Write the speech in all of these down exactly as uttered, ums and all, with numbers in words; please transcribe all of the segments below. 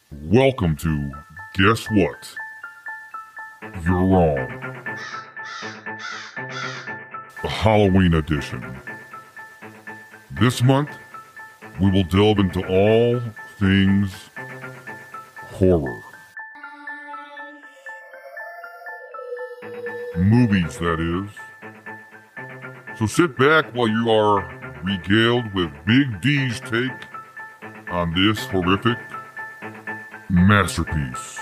Welcome to Guess What? You're Wrong. The Halloween edition. This month, we will delve into all things horror. Movies, that is. So sit back while you are regaled with Big D's take on this horrific masterpiece.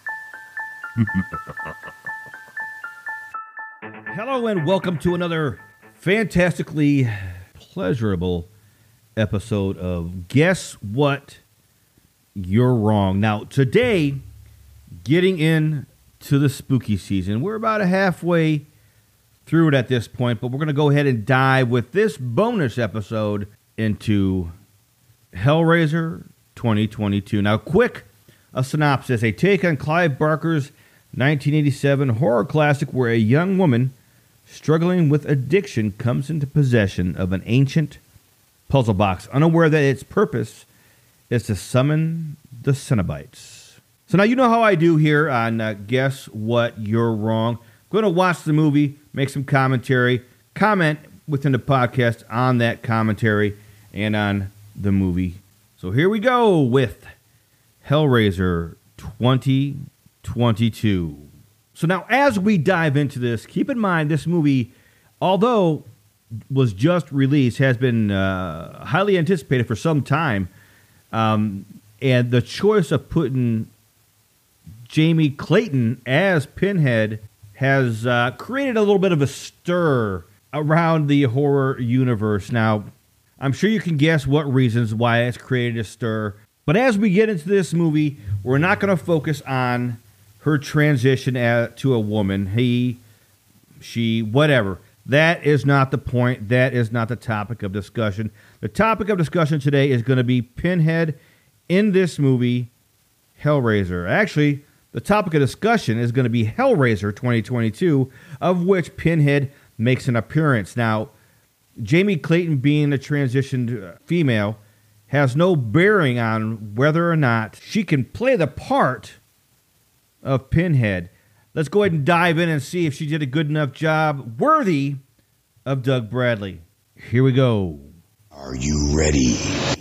Hello and welcome to another fantastically pleasurable episode of Guess What? You're Wrong. Now, today, getting into the spooky season, we're about a halfway through it at this point, but we're going to go ahead and dive with this bonus episode into Hellraiser twenty twenty-two. Now, quick, a synopsis, a take on Clive Barker's nineteen eighty-seven horror classic where a young woman struggling with addiction comes into possession of an ancient puzzle box, unaware that its purpose is to summon the Cenobites. So now you know how I do here on uh, Guess What? You're Wrong. I'm going to watch the movie, make some commentary, comment within the podcast on that commentary and on the movie. So here we go with Hellraiser twenty twenty-two. So now as we dive into this, keep in mind this movie, although was just released, has been uh, highly anticipated for some time. Um, and the choice of putting Jamie Clayton as Pinhead has uh, created a little bit of a stir around the horror universe. Now, I'm sure you can guess what reasons why it's created a stir. But as we get into this movie, we're not going to focus on her transition as, to a woman. He, she, whatever. That is not the point. That is not the topic of discussion. The topic of discussion today is going to be Pinhead in this movie, Hellraiser. Actually, the topic of discussion is going to be Hellraiser twenty twenty-two, of which Pinhead makes an appearance. Now, Jamie Clayton being a transitioned female has no bearing on whether or not she can play the part of Pinhead. Let's go ahead and dive in and see if she did a good enough job worthy of Doug Bradley. Here we go. Are you ready?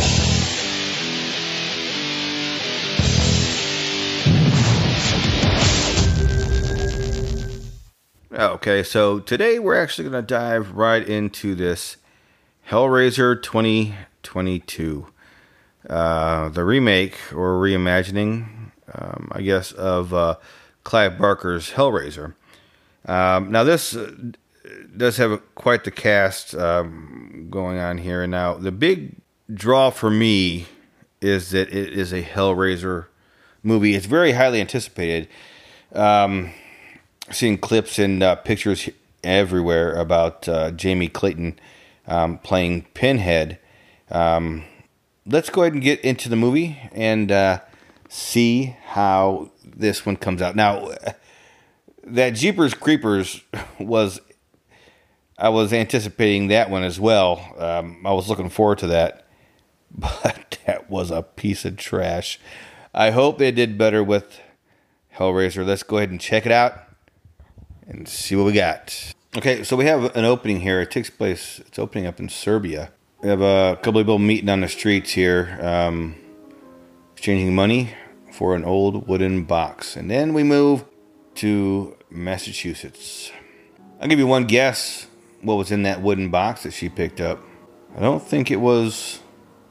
Okay, so today we're actually going to dive right into this Hellraiser twenty twenty-two. Uh, the remake or reimagining, um, I guess, of uh, Clive Barker's Hellraiser. Um, now, this uh, does have a, quite the cast um, going on here. Now, the big draw for me is that it is a Hellraiser movie. It's very highly anticipated. Um, seeing clips and uh, pictures everywhere about uh, Jamie Clayton um, playing Pinhead. Um, let's go ahead and get into the movie and uh, see how this one comes out. Now, that Jeepers Creepers was, I was anticipating that one as well. Um, I was looking forward to that, but that was a piece of trash. I hope they did better with Hellraiser. Let's go ahead and check it out and see what we got. Okay, so we have an opening here. It takes place, it's opening up in Serbia. We have a couple of people meeting on the streets here, um, exchanging money for an old wooden box. And then we move to Massachusetts. I'll give you one guess what was in that wooden box that she picked up. I don't think it was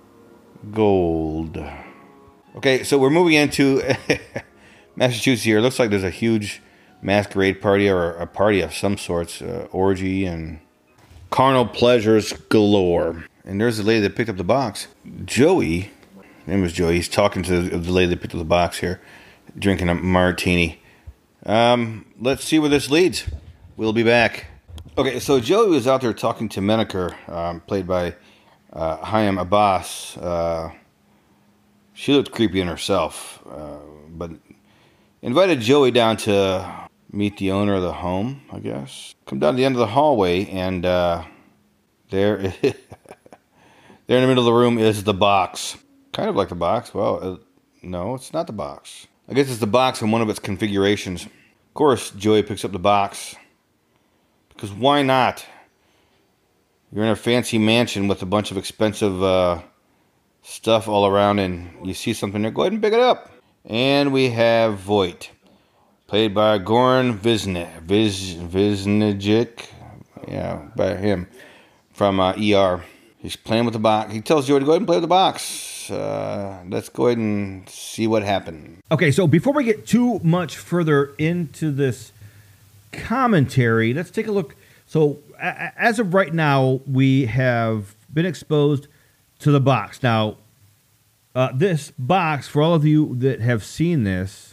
gold. Okay, so we're moving into Massachusetts here. It looks like there's a huge masquerade party or a party of some sorts, uh, orgy and carnal pleasures galore. And there's the lady that picked up the box. Joey, her name was Joey. He's talking to the lady that picked up the box here, drinking a martini. Um, let's see where this leads. We'll be back. Okay, so Joey was out there talking to Menaker, um, played by uh, Hayam Abbas. Uh, she looked creepy in herself, uh, but invited Joey down to meet the owner of the home, I guess. Come down to the end of the hallway, and uh, there, there in the middle of the room is the box. Kind of like the box. Well, No, it's not the box. I guess it's the box in one of its configurations. Of course, Joey picks up the box. Because why not? You're in a fancy mansion with a bunch of expensive uh, stuff all around, and you see something there, go ahead and pick it up. And we have Voight, played by Goran Visne, Viz, Visnajic, yeah, by him, from uh, E R. He's playing with the box. He tells Joey to go ahead and play with the box. Uh, let's go ahead and see what happened. Okay, so before we get too much further into this commentary, let's take a look. So a- as of right now, we have been exposed to the box. Now, uh, this box, for all of you that have seen this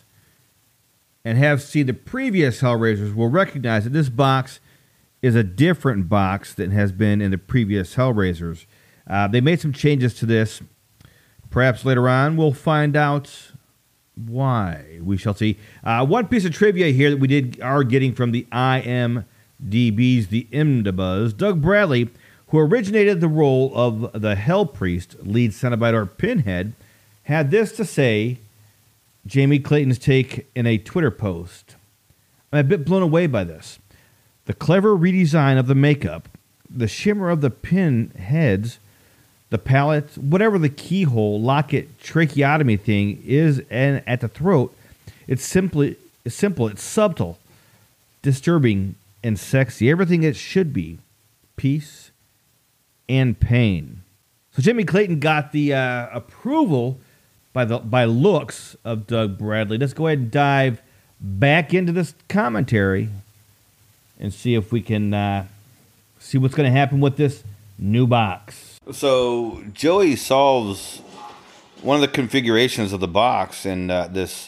and have seen the previous Hellraisers, will recognize that this box is a different box than has been in the previous Hellraisers. Uh, they made some changes to this. Perhaps later on we'll find out why. We shall see. Uh, one piece of trivia here that we did are getting from the I M D B's The Imdbuzz. Doug Bradley, who originated the role of the Hell Priest, lead Cenobite or Pinhead, had this to say, Jamie Clayton's take in a Twitter post. I'm a bit blown away by this. The clever redesign of the makeup, the shimmer of the pin heads, the palette, whatever the keyhole, locket, tracheotomy thing is and at the throat, it's simply it's simple, it's subtle, disturbing, and sexy. Everything it should be. Peace and pain. So Jimmy Clayton got the uh, approval by the by looks of Doug Bradley. Let's go ahead and dive back into this commentary and see if we can uh, see what's going to happen with this new box. So Joey solves one of the configurations of the box, and uh, this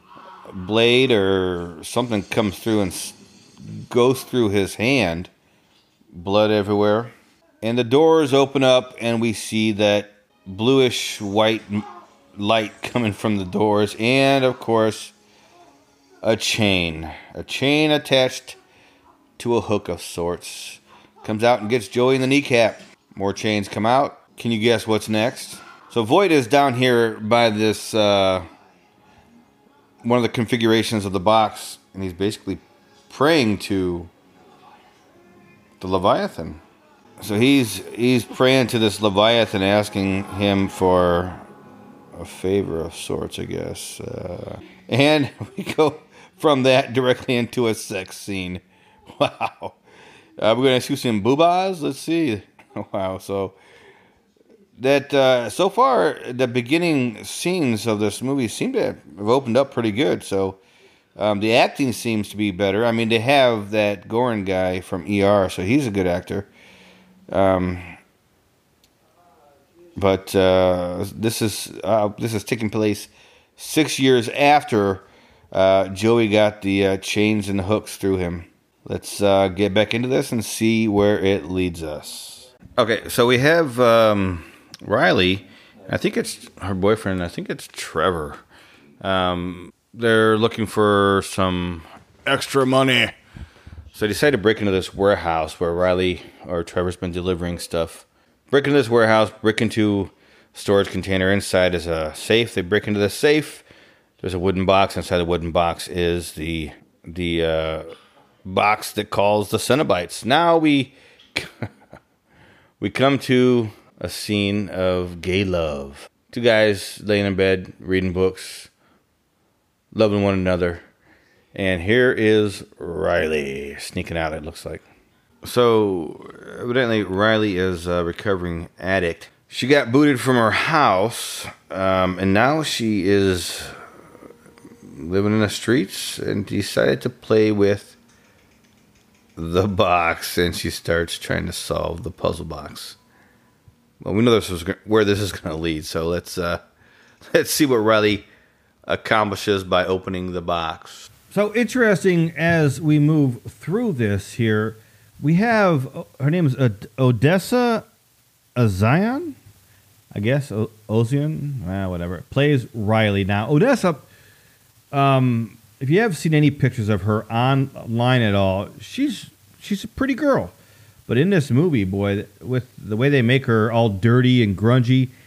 blade or something comes through and s- goes through his hand. Blood everywhere. And the doors open up, and we see that bluish white light coming from the doors, and of course, a chain. A chain attached to a hook of sorts. Comes out and gets Joey in the kneecap. More chains come out. Can you guess what's next? So Voight is down here by this, uh, one of the configurations of the box, and he's basically praying to the Leviathan. So he's he's praying to this Leviathan, asking him for a favor of sorts, I guess. Uh, and we go from that directly into a sex scene. Wow. Uh, we're going to see some boobas. Let's see. Wow. So that uh, so far, the beginning scenes of this movie seem to have opened up pretty good. So um, the acting seems to be better. I mean, they have that Goran guy from E R, so he's a good actor. Um, but uh, this is uh, this is taking place six years after uh, Joey got the uh, chains and hooks through him. Let's uh, get back into this and see where it leads us. Okay, so we have um, Riley. I think it's her boyfriend. I think it's Trevor. Um, they're looking for some extra money. So they decide to break into this warehouse where Riley or Trevor's been delivering stuff. Break into this warehouse, break into a storage container. Inside is a safe. They break into the safe. There's a wooden box. Inside the wooden box is the the uh, box that calls the Cenobites. Now we we come to a scene of gay love. Two guys laying in bed, reading books, loving one another. And here is Riley sneaking out, it looks like. So, evidently, Riley is a recovering addict. She got booted from her house, um, and now she is living in the streets and decided to play with the box, and she starts trying to solve the puzzle box. Well, we know this is where this is going to lead, so let's uh, let's see what Riley accomplishes by opening the box. So interesting as we move through this here, we have, her name is Odessa Ozian, I guess, o- Ozian, ah, whatever, plays Riley. Now, Odessa, um, if you have seen any pictures of her online at all, she's she's a pretty girl. But in this movie, boy, with the way they make her all dirty and grungy,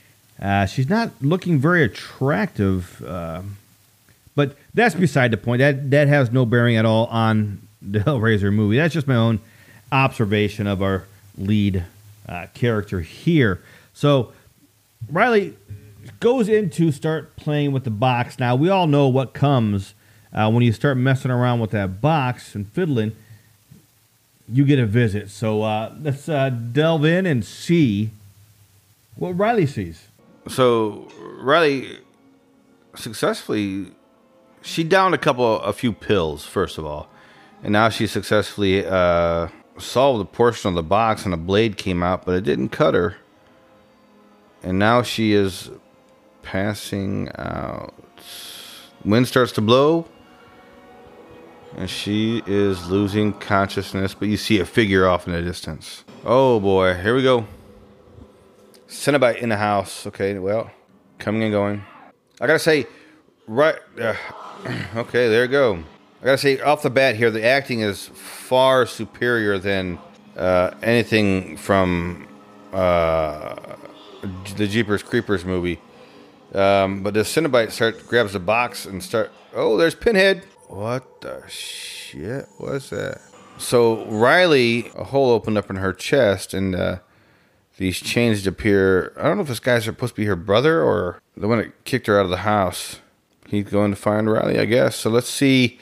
Uh, she's not looking very attractive, uh, but that's beside the point. That that has no bearing at all on the Hellraiser movie. That's just my own observation of our lead uh, character here. So Riley goes in to start playing with the box. Now, we all know what comes uh, when you start messing around with that box and fiddling. You get a visit. So uh, let's uh, delve in and see what Riley sees. So Riley successfully, she downed a couple, a few pills, first of all. And now she successfully uh, solved a portion of the box and a blade came out, but it didn't cut her. And now she is passing out. Wind starts to blow. And she is losing consciousness, but you see a figure off in the distance. Oh boy, here we go. Cenobite in the house. Okay, well, coming and going. I gotta say, right. Uh, okay, there you go. I gotta say, off the bat here, the acting is far superior than uh, anything from uh, the Jeepers Creepers movie. Um, but the Cenobite start grabs the box and start. Oh, there's Pinhead. What the shit was that? So Riley, a hole opened up in her chest, and uh, these chains appear. I don't know if this guy's supposed to be her brother or the one that kicked her out of the house. He's going to find Riley, I guess. So let's see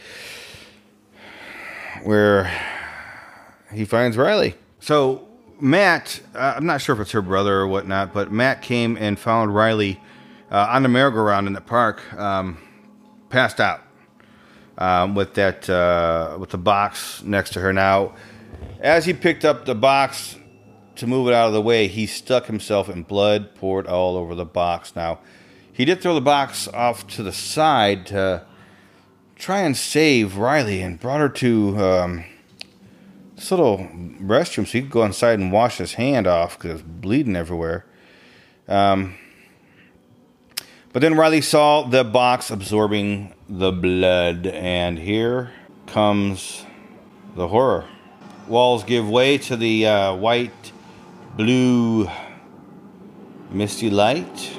where he finds Riley. So Matt, uh, I'm not sure if it's her brother or whatnot, but Matt came and found Riley uh, on the merry-go-round in the park, um, passed out. Um, with that, uh, with the box next to her. Now, as he picked up the box to move it out of the way, he stuck himself and blood poured all over the box. Now, he did throw the box off to the side to try and save Riley and brought her to um, this little restroom so he could go inside and wash his hand off because it was bleeding everywhere. Um, but then Riley saw the box absorbing the blood, and here comes the horror. Walls give way to the uh, white, blue, misty light,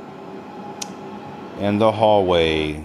and the hallway.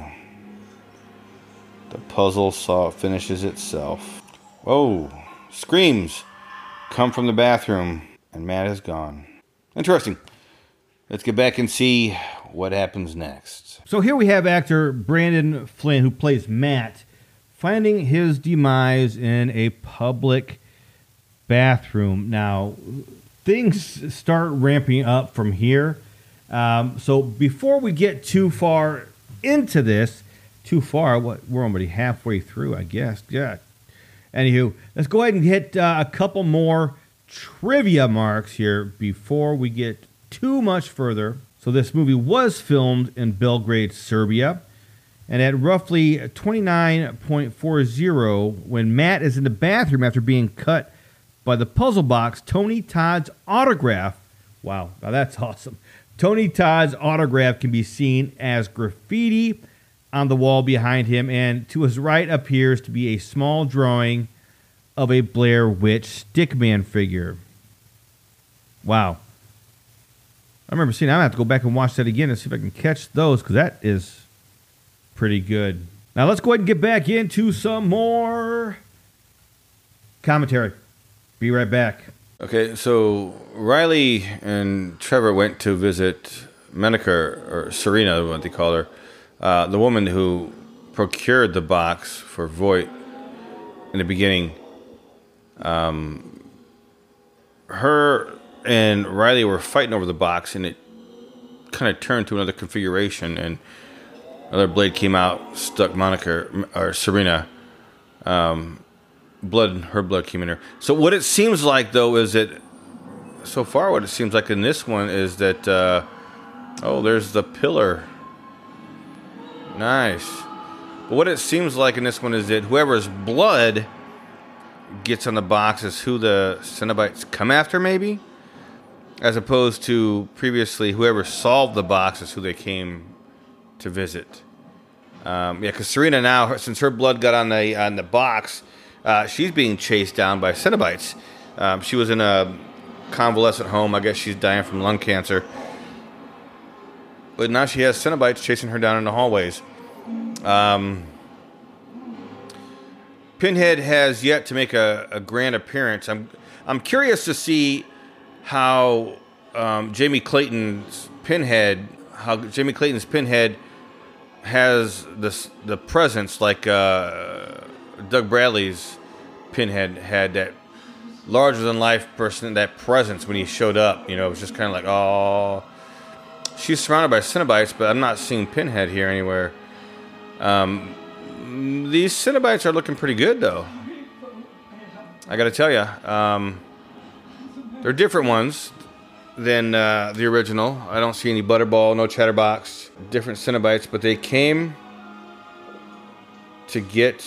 The puzzle saw finishes itself. Whoa! Screams come from the bathroom, and Matt is gone. Interesting. Let's get back and see what happens next. So here we have actor Brandon Flynn, who plays Matt, finding his demise in a public bathroom. Now, things start ramping up from here. Um, so before we get too far into this, too far, what we're already halfway through, I guess. Yeah. Anywho, let's go ahead and hit uh, a couple more trivia marks here before we get too much further. So this movie was filmed in Belgrade, Serbia, and at roughly twenty-nine point four zero, when Matt is in the bathroom after being cut by the puzzle box, Tony Todd's autograph, wow, now that's awesome. Tony Todd's autograph can be seen as graffiti on the wall behind him, and to his right appears to be a small drawing of a Blair Witch Stickman figure. Wow. I remember seeing. I'm gonna have to go back and watch that again and see if I can catch those, because that is pretty good. Now let's go ahead and get back into some more commentary. Be right back. Okay, so Riley and Trevor went to visit Menica, or Serena, what they call her, uh, the woman who procured the box for Voight in the beginning. Um, her and Riley were fighting over the box, and it kind of turned to another configuration, and another blade came out, stuck Monica, or Serena. Um, blood, her blood came in her. So what it seems like, though, is that, so far what it seems like in this one is that, uh, oh, there's the pillar. Nice. But what it seems like in this one is that whoever's blood gets on the box is who the Cenobites come after, maybe? As opposed to previously, whoever solved the box is who they came to visit. Um, yeah, because Serena now, since her blood got on the on the box, uh, she's being chased down by Cenobites. Um, she was in a convalescent home. I guess she's dying from lung cancer. But now she has Cenobites chasing her down in the hallways. Um, Pinhead has yet to make a, a grand appearance. I'm I'm curious to see how um, Jamie Clayton's Pinhead, how Jamie Clayton's Pinhead has this the presence like uh, Doug Bradley's Pinhead had, that larger than life person, that presence when he showed up. You know, it was just kind of like, oh, she's surrounded by Cenobites, but I'm not seeing Pinhead here anywhere. Um, these Cenobites are looking pretty good, though. I got to tell you, um, they're different ones than uh, the original. I don't see any Butterball, no Chatterbox, different Cenobites, but they came to get...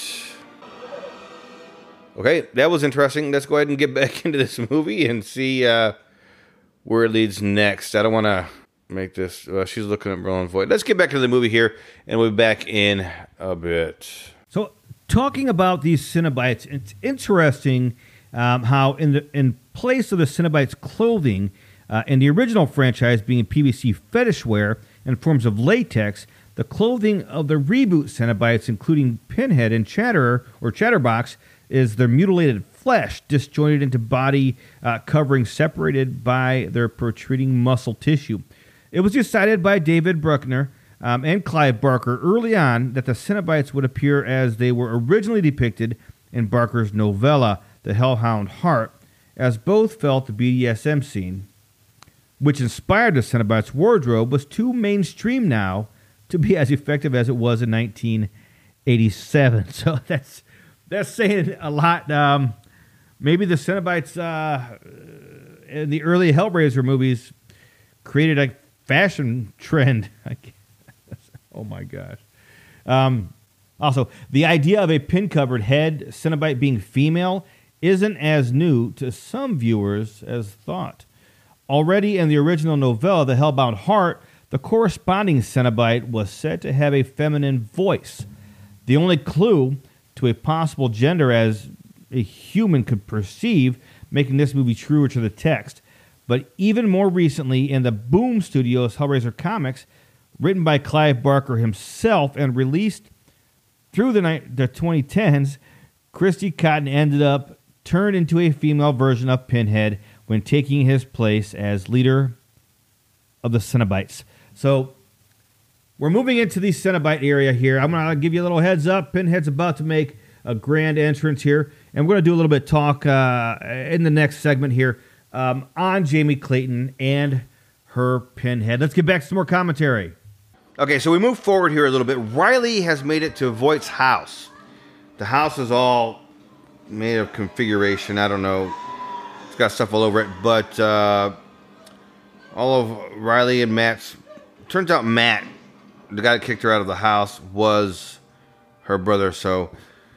Okay, that was interesting. Let's go ahead and get back into this movie and see uh, where it leads next. I don't want to make this... Uh, she's looking at Roland Voigt. Let's get back to the movie here, and we'll be back in a bit. So, talking about these Cenobites, it's interesting um, how in the in place of the Cenobites' clothing, uh, in the original franchise being P V C fetish wear in forms of latex, the clothing of the reboot Cenobites, including Pinhead and Chatterer or Chatterbox, is their mutilated flesh, disjointed into body uh, covering separated by their protruding muscle tissue. It was decided by David Bruckner um, and Clive Barker early on that the Cenobites would appear as they were originally depicted in Barker's novella, The Hellhound Heart, as both felt the B D S M scene, which inspired the Cenobites' wardrobe, was too mainstream now to be as effective as it was in nineteen eighty-seven. So that's that's saying a lot. Um, maybe the Cenobites uh, in the early Hellraiser movies created a fashion trend. Oh my gosh. Um, also, the idea of a pin-covered head Cenobite being female isn't as new to some viewers as thought. Already in the original novella, The Hellbound Heart, the corresponding Cenobite was said to have a feminine voice. The only clue to a possible gender as a human could perceive, making this movie truer to the text. But even more recently, in the Boom Studios Hellraiser comics, written by Clive Barker himself and released through the, ni- the twenty tens, Christy Cotton ended up turned into a female version of Pinhead when taking his place as leader of the Cenobites. So we're moving into the Cenobite area here. I'm going to give you a little heads up. Pinhead's about to make a grand entrance here, and we're going to do a little bit of talk uh, in the next segment here um, on Jamie Clayton and her Pinhead. Let's get back to some more commentary. Okay, so we move forward here a little bit. Riley has made it to Voight's house. The house is all made of configuration. I don't know. It's got stuff all over it. But uh, all of Riley and Matt's... Turns out Matt, the guy that kicked her out of the house, was her brother. So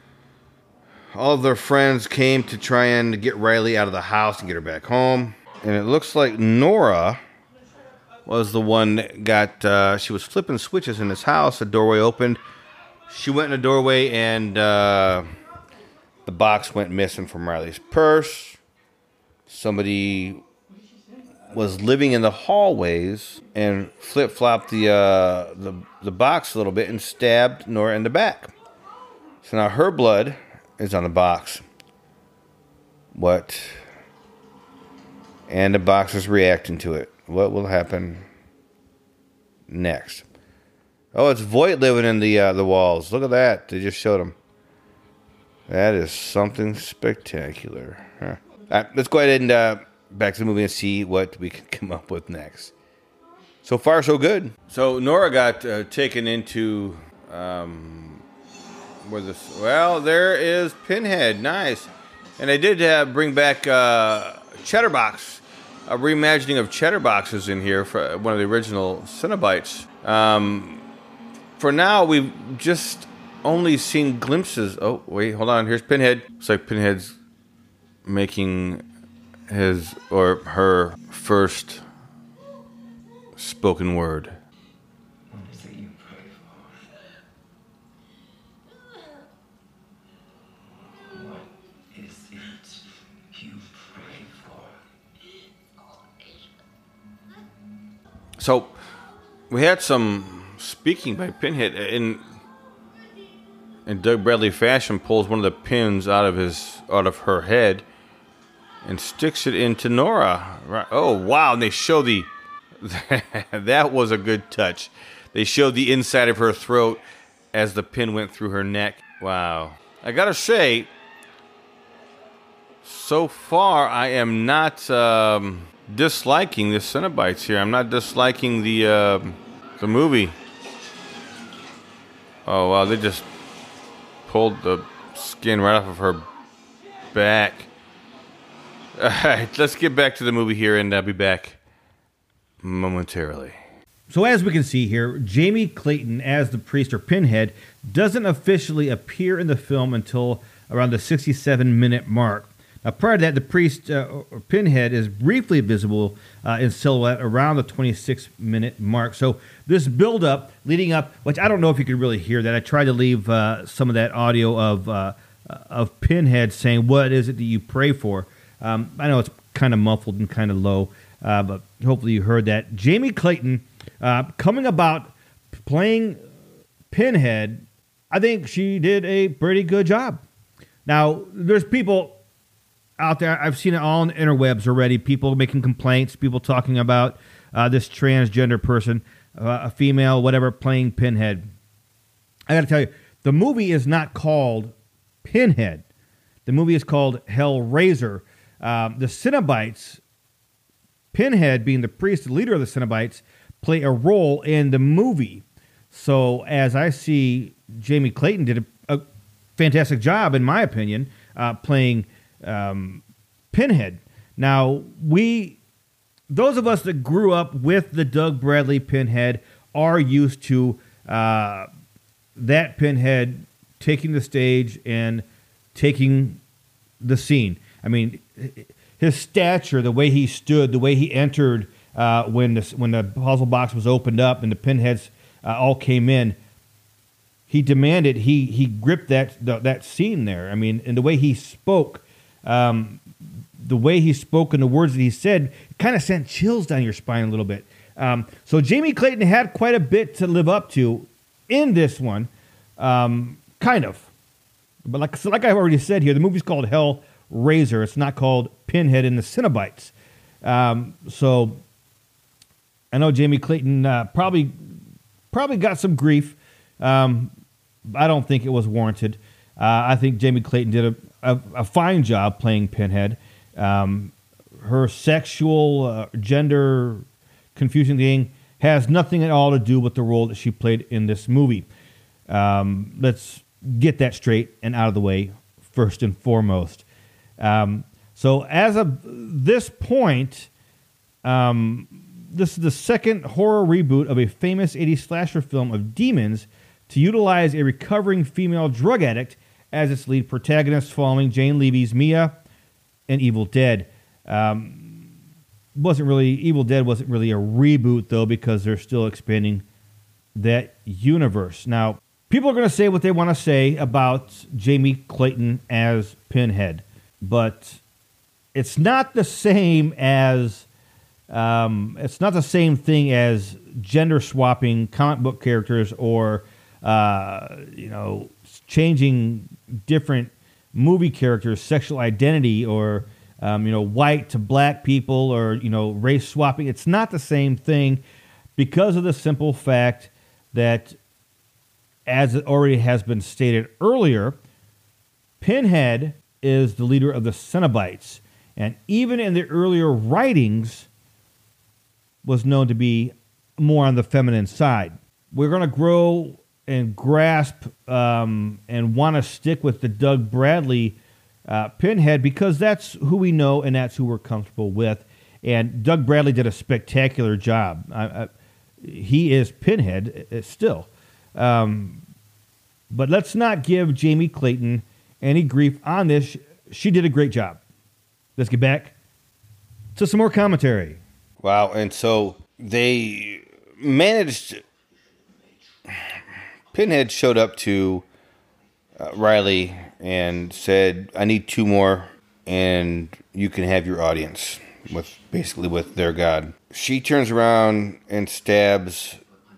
all of their friends came to try and get Riley out of the house and get her back home. And it looks like Nora was the one that got... Uh, she was flipping switches in this house. The doorway opened. She went in the doorway and... Uh, the box went missing from Riley's purse. Somebody was living in the hallways and flip-flopped the, uh, the the box a little bit and stabbed Nora in the back. So now her blood is on the box. What? And the box is reacting to it. What will happen next? Oh, it's Voight living in the uh, the walls. Look at that. They just showed him. That is something spectacular. Huh. All right, let's go ahead and uh, back to the movie and see what we can come up with next. So far, so good. So Nora got uh, taken into um, where this? Well, there is Pinhead. Nice, and they did uh, bring back uh, Chatterbox. A reimagining of Chatterbox is in here for one of the original Cenobites. Um, for now, we've just only seen glimpses. Oh, wait, hold on. Here's Pinhead. Looks like Pinhead's making his or her first spoken word. What is it you pray for? What is it you pray for? So, we had some speaking by Pinhead, in in Doug Bradley fashion, pulls one of the pins out of his out of her head and sticks it into Nora. Right. Oh wow! And they show the that was a good touch. They showed the inside of her throat as the pin went through her neck. Wow! I gotta say, so far I am not um, disliking the Cenobites here. I'm not disliking the uh, the movie. Oh wow! They just pulled the skin right off of her back. All right, let's get back to the movie here, and I'll be back momentarily. So as we can see here, Jamie Clayton as the priest or Pinhead doesn't officially appear in the film until around the sixty-seven minute mark. Now, prior to that, the priest uh, or Pinhead is briefly visible uh, in silhouette around the twenty-six minute mark. So this build-up leading up, which I don't know if you can really hear that. I tried to leave uh, some of that audio of uh, of Pinhead saying, "What is it that you pray for?" Um, I know it's kind of muffled and kind of low, uh, but hopefully you heard that. Jamie Clayton uh, coming about playing Pinhead, I think she did a pretty good job. Now, there's people out there, I've seen it all on the interwebs already, people making complaints, people talking about uh, this transgender person, uh, a female, whatever, playing Pinhead. I got to tell you, the movie is not called Pinhead. The movie is called Hellraiser. Um, the Cenobites, Pinhead being the priest, the leader of the Cenobites, play a role in the movie. So as I see, Jamie Clayton did a, a fantastic job, in my opinion, uh, playing um, Pinhead. Now, we, those of us that grew up with the Doug Bradley Pinhead are used to uh, that Pinhead taking the stage and taking the scene. I mean, his stature, the way he stood, the way he entered uh, when the when the puzzle box was opened up and the pinheads uh, all came in, he demanded, he he gripped that the, that scene there. I mean, and the way he spoke, um, the way he spoke and the words that he said, it kind of sent chills down your spine a little bit. Um, so Jamie Clayton had quite a bit to live up to in this one, um, kind of. But like so like I've already said here, the movie's called Hellraiser. It's not called Pinhead and the Cenobites. Um, so I know Jamie Clayton uh, probably probably got some grief. Um, I don't think it was warranted. Uh, I think Jamie Clayton did a, a, a fine job playing Pinhead. Um, her sexual, uh, gender confusing thing has nothing at all to do with the role that she played in this movie. Um, let's get that straight and out of the way first and foremost. Um, so as of this point, um, this is the second horror reboot of a famous eighties slasher film of demons to utilize a recovering female drug addict as its lead protagonist, following Jane Levy's Mia and Evil Dead. Um, wasn't really Evil Dead wasn't really a reboot though, because they're still expanding that universe. Now, people are going to say what they want to say about Jamie Clayton as Pinhead, but it's not the same as um, it's not the same thing as gender swapping comic book characters or uh, you know changing different movie characters' sexual identity, or um, you know white to black people, or you know race swapping. It's not the same thing because of the simple fact that, as it already has been stated earlier, Pinhead is the leader of the Cenobites, and even in the earlier writings was known to be more on the feminine side. We're going to grow and grasp um, and want to stick with the Doug Bradley uh, Pinhead because that's who we know and that's who we're comfortable with. And Doug Bradley did a spectacular job. I, I, he is Pinhead uh, still. Um, but let's not give Jamie Clayton any grief on this. She did a great job. Let's get back to some more commentary. Wow, and so they managed... Pinhead showed up to uh, Riley and said, I need two more, and you can have your audience, with basically with their god. She turns around and stabs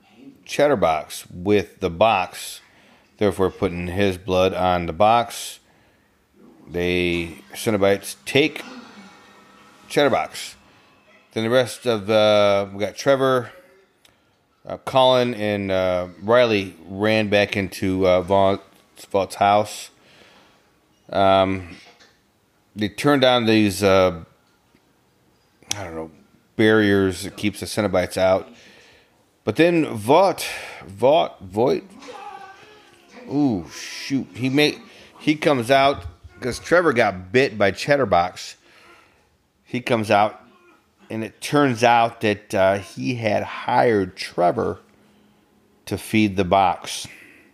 Chatterbox with the box, therefore putting his blood on the box. They Cenobites take Chatterbox. Then the rest of uh, we got Trevor, uh, Colin, and uh, Riley ran back into uh, Vaught's, Vaught's house. Um, they turned on these uh, I don't know barriers that keeps the Cenobites out. But then Vought, Vought, Voight, ooh shoot, he made he comes out because Trevor got bit by Chatterbox. He comes out. And it turns out that uh, he had hired Trevor to feed the box.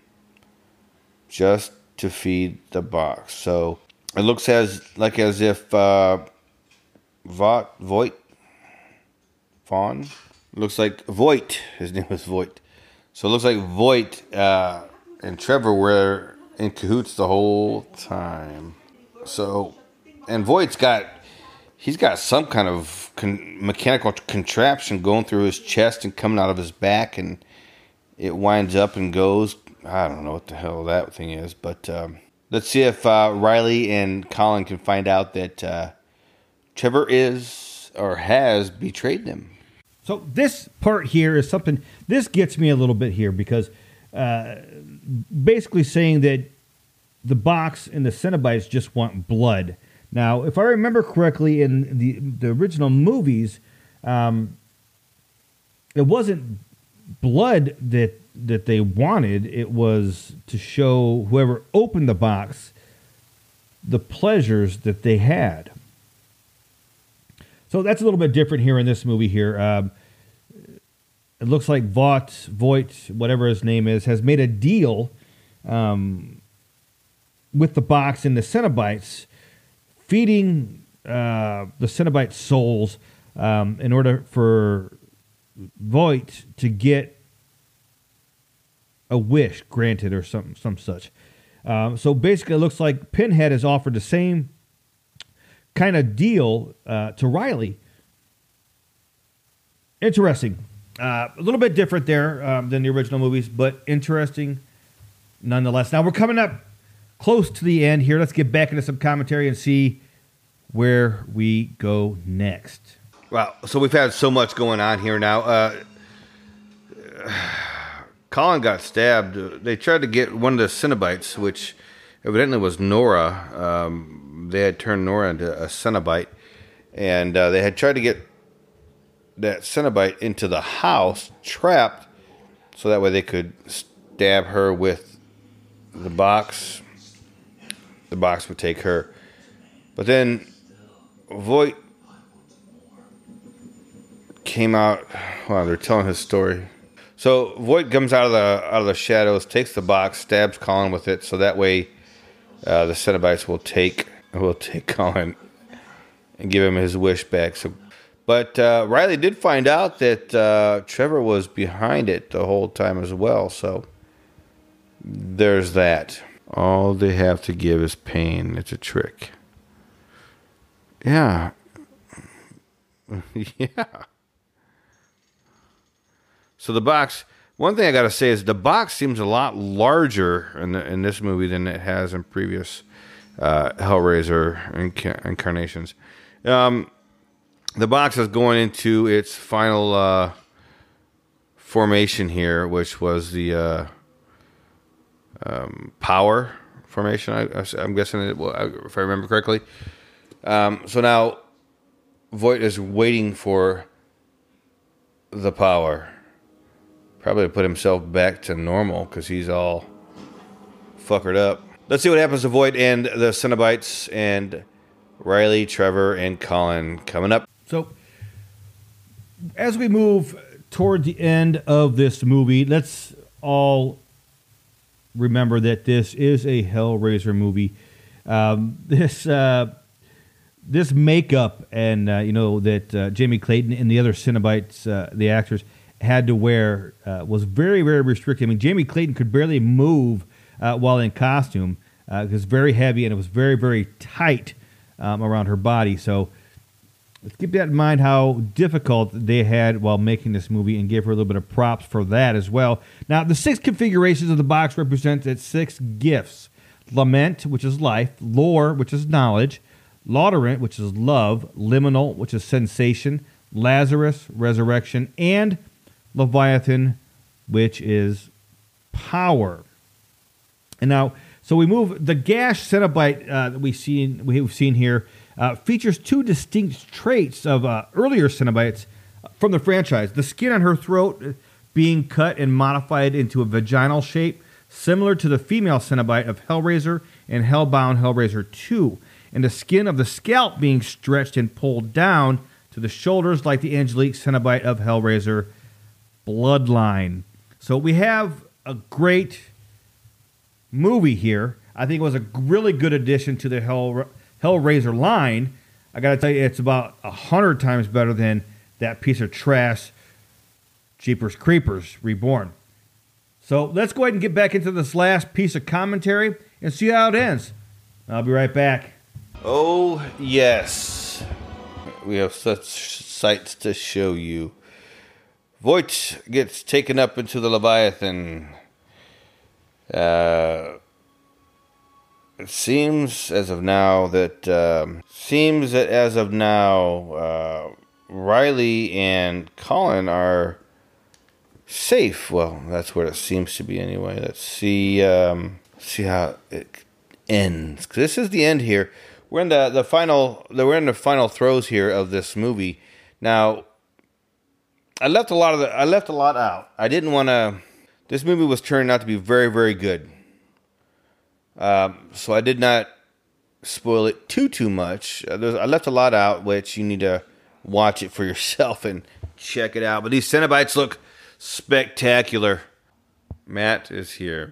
Just to feed the box. So it looks as like as if uh, Vought, Voight, Vaughn, looks like Voight. His name was Voight. So it looks like Voight uh, and Trevor were in cahoots the whole time. So, and Voight's got, he's got some kind of Con- mechanical contraption going through his chest and coming out of his back, and it winds up and goes. I don't know what the hell that thing is, but um, let's see if uh, Riley and Colin can find out that uh, Trevor is or has betrayed them. So this part here is something, this gets me a little bit here because uh, basically saying that the box and the Cenobites just want blood. Now, if I remember correctly, in the the original movies, um, it wasn't blood that that they wanted. It was to show whoever opened the box the pleasures that they had. So that's a little bit different here in this movie here. Um, it looks like Vought, Voight, whatever his name is, has made a deal um, with the box and the Cenobites, feeding uh, the Cenobite souls um, in order for Voight to get a wish granted or some some such. Um, so basically, it looks like Pinhead has offered the same kind of deal uh, to Riley. Interesting. Uh, a little bit different there um, than the original movies, but interesting nonetheless. Now, we're coming up close to the end here. Let's get back into some commentary and see where we go next. Wow. So we've had so much going on here now. Uh, Colin got stabbed. They tried to get one of the Cenobites, which evidently was Nora. Um, they had turned Nora into a Cenobite. And uh, they had tried to get that Cenobite into the house, trapped, so that way they could stab her with the box. The box would take her. But then Voight came out. Wow, they're telling his story. So Voight comes out of the out of the shadows, takes the box, stabs Colin with it, so that way uh, the Cenobites will take will take Colin and give him his wish back. So, but uh, Riley did find out that uh, Trevor was behind it the whole time as well. So there's that. All they have to give is pain. It's a trick. Yeah. Yeah. So the box, one thing I got to say is the box seems a lot larger in, the, in this movie than it has in previous uh, Hellraiser inc- incarnations. Um, the box is going into its final uh, formation here, which was the uh, um, power formation. I, I'm guessing it, well, if I remember correctly. Um, so now Voight is waiting for the power. Probably to put himself back to normal because he's all fuckered up. Let's see what happens to Voight and the Cenobites and Riley, Trevor, and Colin coming up. So, as we move toward the end of this movie, let's all remember that this is a Hellraiser movie. Um, this uh, this makeup and uh, you know that uh, Jamie Clayton and the other Cenobites, uh, the actors, had to wear uh, was very, very restricted. I mean, Jamie Clayton could barely move uh, while in costume. Uh, it was very heavy and it was very, very tight um, around her body. So let's keep that in mind how difficult they had while making this movie and give her a little bit of props for that as well. Now, the six configurations of the box represent its six gifts. Lament, which is life. Lore, which is knowledge. Lauderant, which is love. Liminal, which is sensation. Lazarus, resurrection. And Leviathan, which is power. And now, so we move, the Gash Cenobite uh, that we seen, we've seen here uh, features two distinct traits of uh, earlier Cenobites from the franchise. The skin on her throat being cut and modified into a vaginal shape, similar to the female Cenobite of Hellraiser and Hellbound Hellraiser two. And the skin of the scalp being stretched and pulled down to the shoulders like the Angelique Cenobite of Hellraiser Bloodline. So we have a great movie here. I think it was a really good addition to the Hell, Hellraiser line. I got to tell you, it's about a hundred times better than that piece of trash, Jeepers Creepers Reborn. So let's go ahead and get back into this last piece of commentary and see how it ends. I'll be right back. Oh, yes. We have such sights to show you. Voight gets taken up into the Leviathan. Uh, it seems as of now that um, seems that as of now, uh, Riley and Colin are safe. Well, that's what it seems to be anyway. Let's see. Um, see how it ends. 'Cause this is the end here. We're in the the final. We're in the final throes here of this movie. Now, I left a lot of the. I left a lot out. I didn't want to. This movie was turning out to be very, very good. Um, so I did not spoil it too, too much. Uh, I left a lot out, which you need to watch it for yourself and check it out. But these Cenobites look spectacular. Matt is here.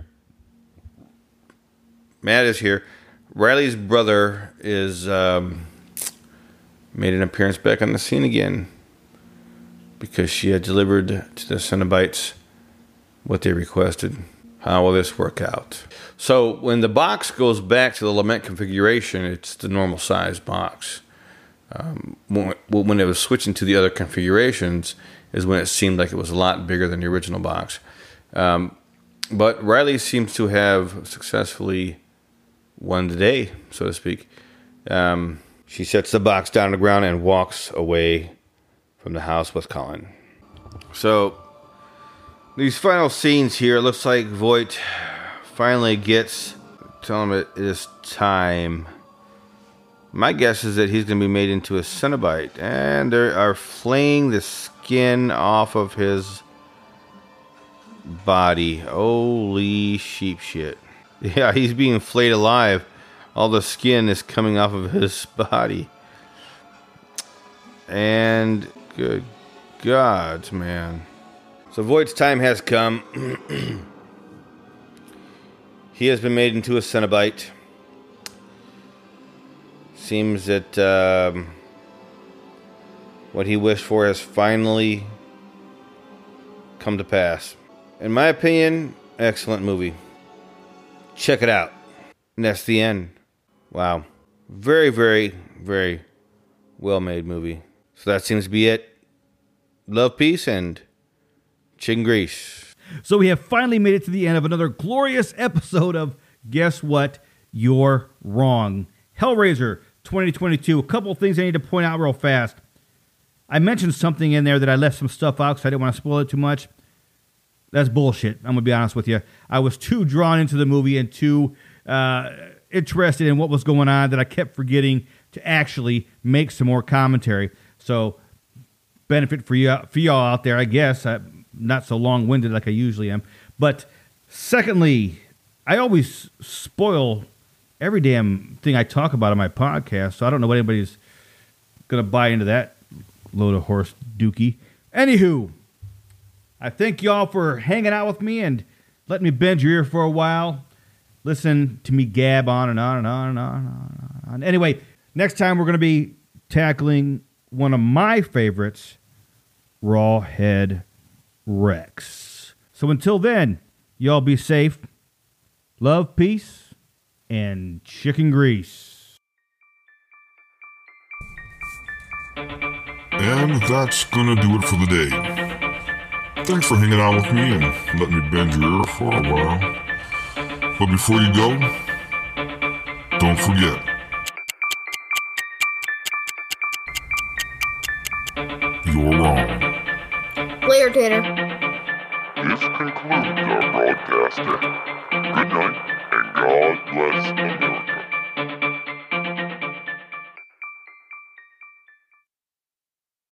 Matt is here. Riley's brother is um, made an appearance back on the scene again because she had delivered to the Cenobites what they requested. How will this work out? So when the box goes back to the Lament configuration, it's the normal size box. Um, when, when it was switching to the other configurations is when it seemed like it was a lot bigger than the original box. Um, but Riley seems to have successfully won the day, so to speak. Um, she sets the box down on the ground and walks away from the house with Colin. So these final scenes here, it looks like Voight finally gets, tell him it is time. My guess is that he's going to be made into a Cenobite, and they are flaying the skin off of his body. Holy sheep shit. Yeah, he's being flayed alive. All the skin is coming off of his body. And good God, man. So Voight's time has come. He has been made into a Cenobite. Seems that um, what he wished for has finally come to pass. In my opinion, excellent movie. Check it out. And that's the end. Wow. Very, very, very well-made movie. So that seems to be it. Love, peace, and chicken grease. So we have finally made it to the end of another glorious episode of Guess What? You're Wrong. Hellraiser twenty twenty-two. A couple of things I need to point out real fast. I mentioned something in there that I left some stuff out because I didn't want to spoil it too much. That's bullshit. I'm going to be honest with you. I was too drawn into the movie and too uh, interested in what was going on that I kept forgetting to actually make some more commentary. So, benefit for you for y'all out there, I guess. I'm not so long-winded like I usually am. But secondly, I always spoil every damn thing I talk about on my podcast, so I don't know what anybody's going to buy into that load of horse dookie. Anywho, I thank y'all for hanging out with me and letting me bend your ear for a while. Listen to me gab on and on and on and on and on. And on. Anyway, next time we're going to be tackling one of my favorites, Rawhead Rex. So until then, y'all be safe. Love, peace, and chicken grease. And that's gonna do it for the day. Thanks for hanging out with me and letting me bend your ear for a while. But before you go, don't forget, you're wrong. Later, Tater. This concludes our broadcasting. Good night, and God bless